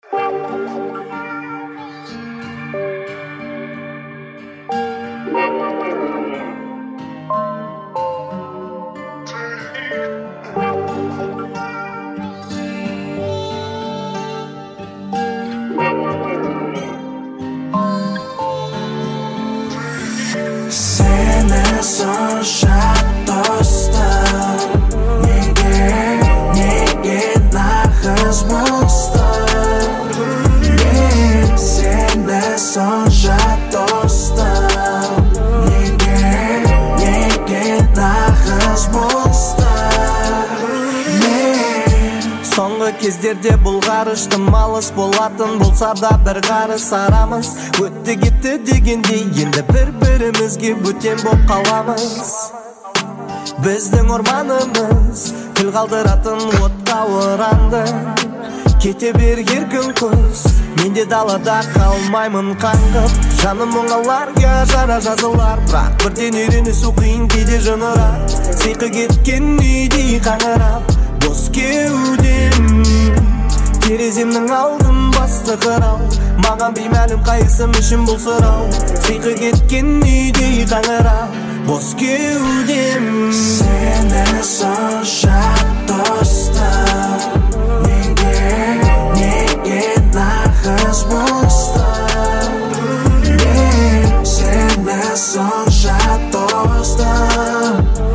Seni sonша dostum, nege nahız mısın? Seni sonша dostum, nege nahız mısın? Соңғы кездерде бұл ғарыштым алыс болатын болса да бір қарыс арамыз өтті кетті дегендей енді бір-бірімізге бөтен боп қаламыз. Біздің орманымыз күл қалдыратын отқа оранды. Кете бер еркін құс, мен де далада қалмаймын қаңғып. Жаным мұңаларға жара жазылар, бірақ бірден үйренісу қиын кейде жынырап. Сиқы кеткен үйдей қаңырап, бос кеудем тереземнің алдын басты қырау. Маған беймәлім қайсым үшін бұл сұрау. Сиқы кеткен үйдей қаңырап, бос кеудем. Seni sonша dostum, nege nahız mısın? Seni sonша dostum,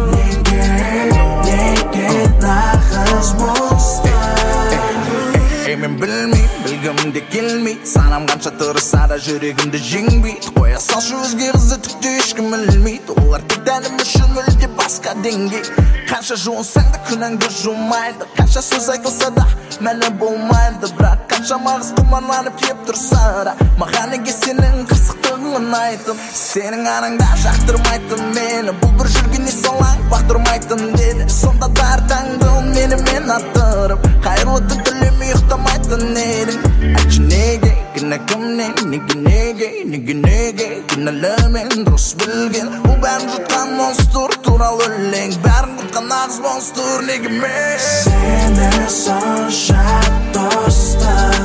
nege nahız mısın? Мен білгім де келмейді, санам қанша тырысса да жүрегімді жеңбейді. Қоя салшы өзге қызды түкті ешкім білмейді, олар тек дәнім үшін мүлде басқа деңгей. Қанша жуынсаң да күнәңді жумайды, қанша сөз айтылса да мәні болмайды. Бірақ қанша мағыз құмарланып кеп тұрса да маған неге сенің қырсықтығың ұнайтын? Сенің анаңда жақтырмайтын мені, бұл бір жүргенде салаң бақтырмайтын деді. Сонда да әр таңды менімен аттырып қайырлы түн тілемей ұйықтамайтын едің. Айтшы неге, кінә кімнен, неге кінәлі мен дұрыс білген. Бұл бәрін жұтқан монстр туралы өлең, бәрін жұтқан нағыз монстр неге мен? Seni sonша dostum,